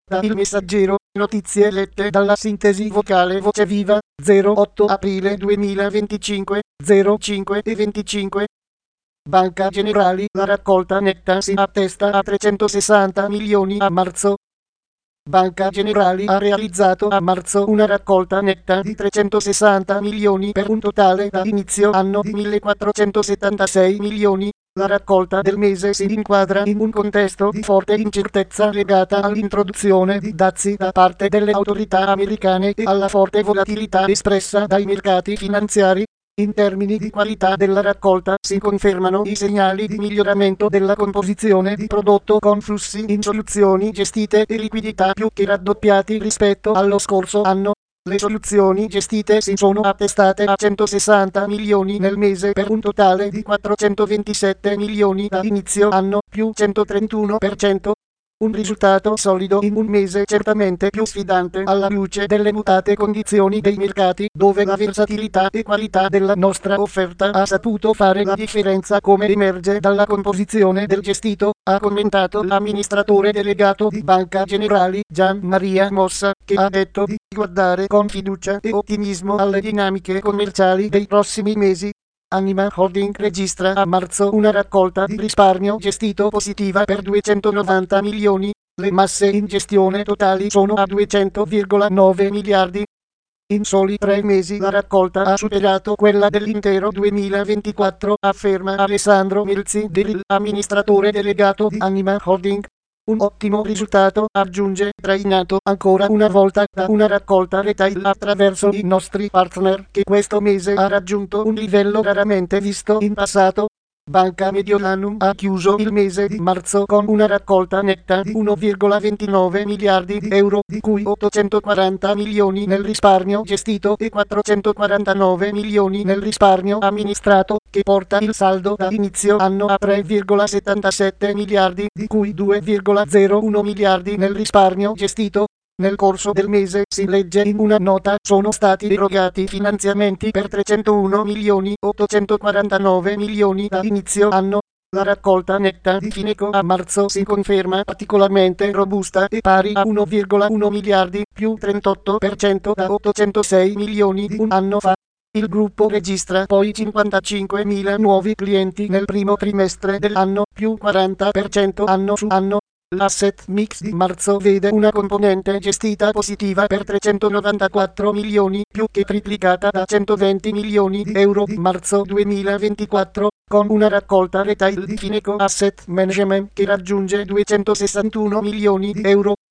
Da Il Messaggero, notizie lette dalla sintesi vocale Voce Viva, 08 aprile 2025, 05:25. Banca Generali, la raccolta netta si attesta a 360 milioni a marzo. Banca Generali ha realizzato a marzo una raccolta netta di 360 milioni per un totale da inizio anno di 1476 milioni. La raccolta del mese si inquadra in un contesto di forte incertezza legata all'introduzione di dazi da parte delle autorità americane e alla forte volatilità espressa dai mercati finanziari. In termini di qualità della raccolta si confermano i segnali di miglioramento della composizione di prodotto con flussi in soluzioni gestite e liquidità più che raddoppiati rispetto allo scorso anno. Le soluzioni gestite si sono attestate a 160 milioni nel mese per un totale di 427 milioni da inizio anno, più 131%. Un risultato solido in un mese certamente più sfidante alla luce delle mutate condizioni dei mercati, dove la versatilità e qualità della nostra offerta ha saputo fare la differenza, come emerge dalla composizione del gestito, ha commentato l'amministratore delegato di Banca Generali, Gian Maria Mossa, che ha detto di guardare con fiducia e ottimismo alle dinamiche commerciali dei prossimi mesi. Anima Holding registra a marzo una raccolta di risparmio gestito positiva per 290 milioni. Le masse in gestione totali sono a 200,9 miliardi. In soli 3 mesi la raccolta ha superato quella dell'intero 2024, afferma Alessandro Melzi, amministratore delegato di Anima Holding. Un ottimo risultato, aggiunge, trainato ancora una volta da una raccolta retail attraverso i nostri partner, che questo mese ha raggiunto un livello raramente visto in passato. Banca Mediolanum ha chiuso il mese di marzo con una raccolta netta di 1,29 miliardi di euro, di cui 840 milioni nel risparmio gestito e 449 milioni nel risparmio amministrato, che porta il saldo da inizio anno a 3,77 miliardi, di cui 2,01 miliardi nel risparmio gestito. Nel corso del mese, si legge in una nota, sono stati erogati finanziamenti per 301 milioni 849 milioni da inizio anno. La raccolta netta di Fineco a marzo si conferma particolarmente robusta e pari a 1,1 miliardi, più 38% da 806 milioni di un anno fa. Il gruppo registra poi 55.000 nuovi clienti nel primo trimestre dell'anno, più 40% anno su anno. L'asset mix di marzo vede una componente gestita positiva per 394 milioni, più che triplicata da 120 milioni di euro di marzo 2024, con una raccolta retail di Fineco Asset Management che raggiunge 261 milioni di euro.